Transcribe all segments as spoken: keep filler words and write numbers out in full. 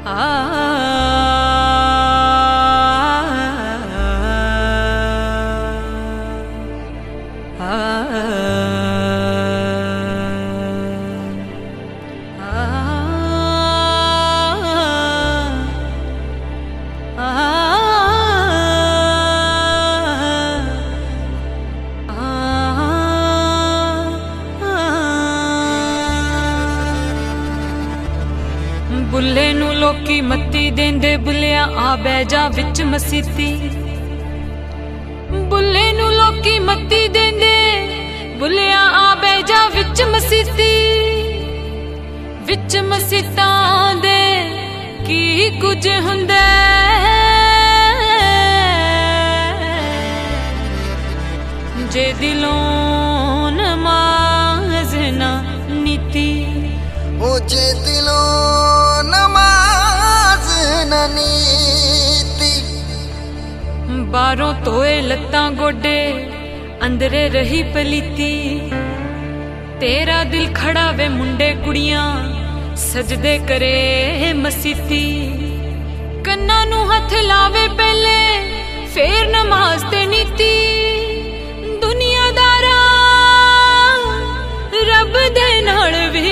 बुल्ले नू लोकी मत्ती देंदे बुलिया आ बैजा विच मसीती। बुल्ले नू लोकी मत्ती देंदे बुलिया आ बैजा विच मसीती। विच मसीतां दे की कुछ हुंदा जे दिलों नमाज ना नीती। ओ जे दिलों नमाज ना नीती। बारों तोए लत्तां गोडे अंदरे रही पलीती। तेरा दिल खड़ा वे मुंडे कुड़ियां सजदे करे मसीती। कन्ना नू हथ लावे पहले फेर नमाज ते नीती। दुनियादारा रब दे नाल भी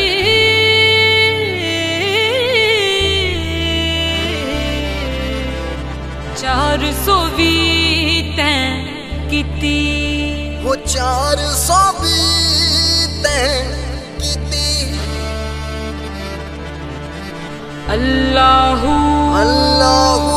चार सौ भी तैं कीती। वो चार सौ भी तैं कीती। अल्लाहू अल्लाहू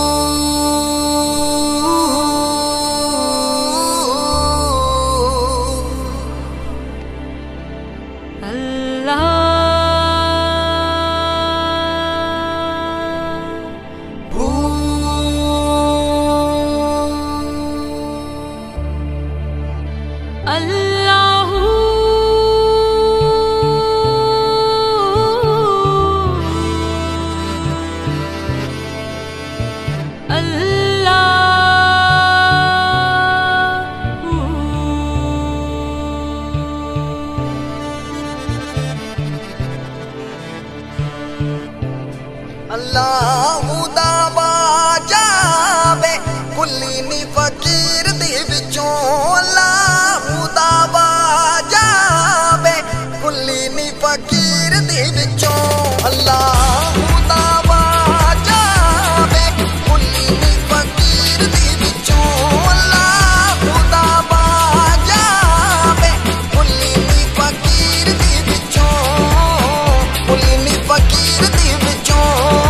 अल्लाहू दा बाजा वे कुली नी फकीर दे विचों। अल्लाहू दा बाजा वे कुली नी फकीर दे विचों। अल्लाहू दा बाजा वे कुली नी फकीर दे विचों। अल्लाहू दा बाजा वे कुली नी फकीर दे विचों। कुली नी फकीर दे विचों।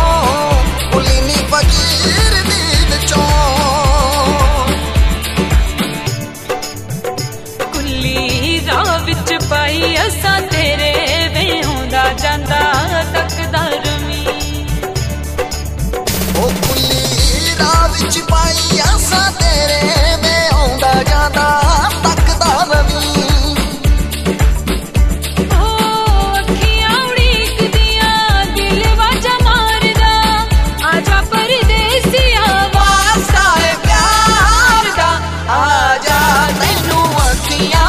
पाई असा तेरे वे होंदा जांदा तकदा रमी। ओ कुली राह विच पाई असा तेरे वे होंदा जांदा तकदा रमी। ओ अखियां उड़ीकदियां दिल वाजा मारदा आजा परदेसिया वास्ता है प्यार दा। आजा तैनू अखियां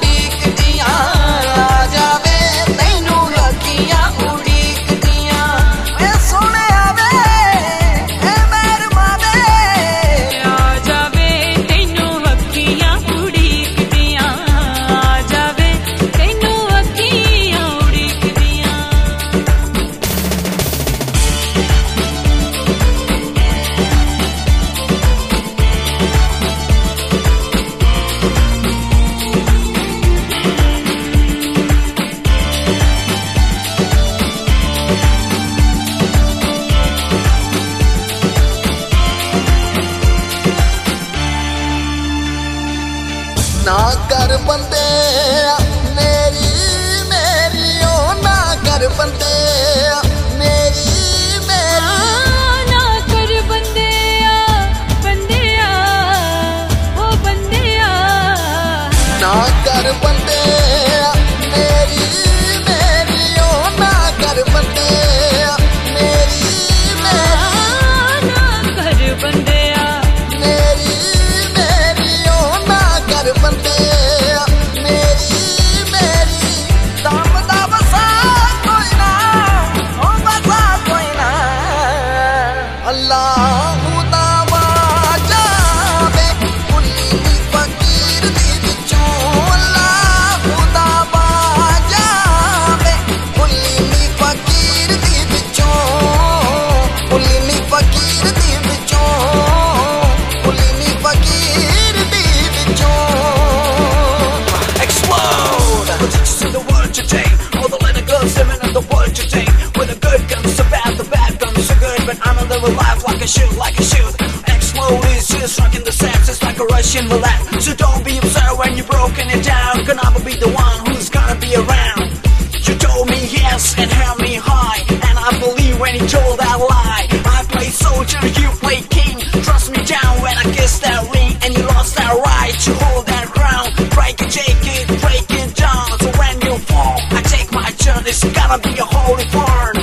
ना कर बंदे मेरी मेरी ओ ना कर बंदे मेरी मेरी। ना कर बंदे बंदे ओ बंदे ना कर बंदे मेरी मेरी ओ ना कर बंदे मेरी मेरी। ना कर बंदे मेरी मेरी ओ ना कर बंदे मेरी मेरी। दम दा वसा कोई ना like a shoot, like a shoot. Explode is just rocking the set, just like a Russian roulette. So don't be upset when you're broken it down. Gonna be the one who's gonna be around. You told me yes and held me high, and I believe when you told that lie. I play soldier, you play king. Trust me down when I kiss that ring, and you lost that right to hold that crown. Break it, shake it, break it down. So when you fall, I take my turn. It's gonna be a holy burn.